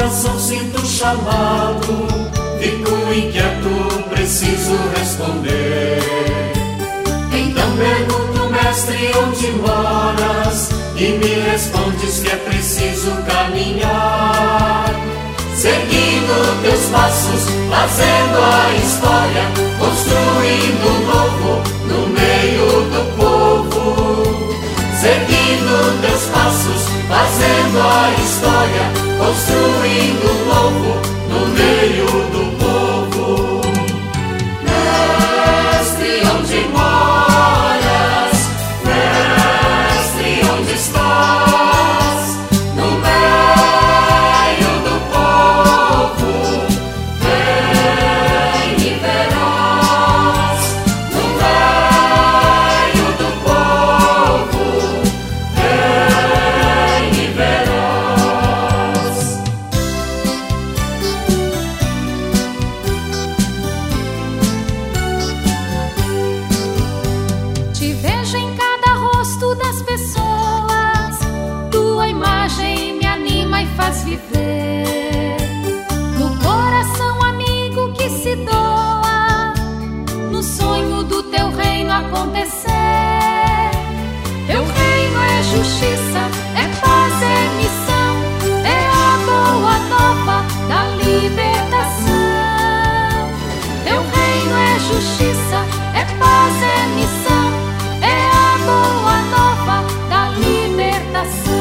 coração sinto o chamado, fico inquieto, preciso responder. Então pergunto, mestre, onde moras? E me respondes que é preciso caminhar, seguindo teus passos, fazendo a história, construindo um novo no meio do povo. Seguindo teus passos, fazendo a história, construindo um novo no meio do povo. Mestre, onde moras? Mestre, onde estás? No meio do povo, vem e verás. No meio do povo, vem e verás. Te vejo em cada rosto das pessoas, tua imagem me anima e faz viver. No coração amigo que se doa, no sonho do teu reino acontecer. Teu reino é justiça, é paz, é missão, é a boa nova da libertação. Teu reino é justiça, é paz, é missão, é a boa nova da libertação.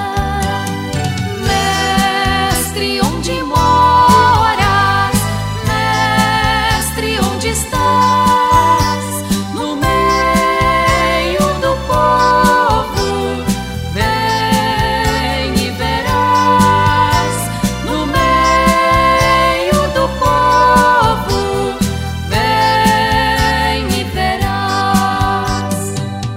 Mestre, onde moras? Mestre, onde estás? No meio do povo, vem e verás. No meio do povo, vem e verás.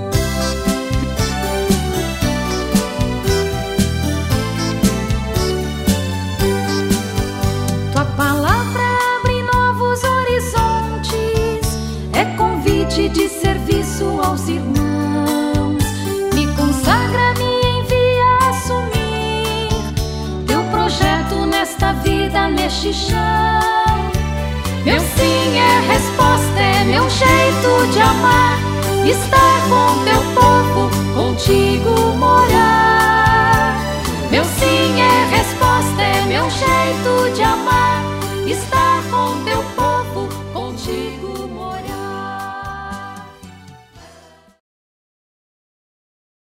Tua palavra abre novos horizontes, é convite de serviço aos irmãos. Me consagra, me envia a assumir teu projeto nesta vida, neste chão. Meu sim é resposta, é meu jeito de amar, estar com teu povo.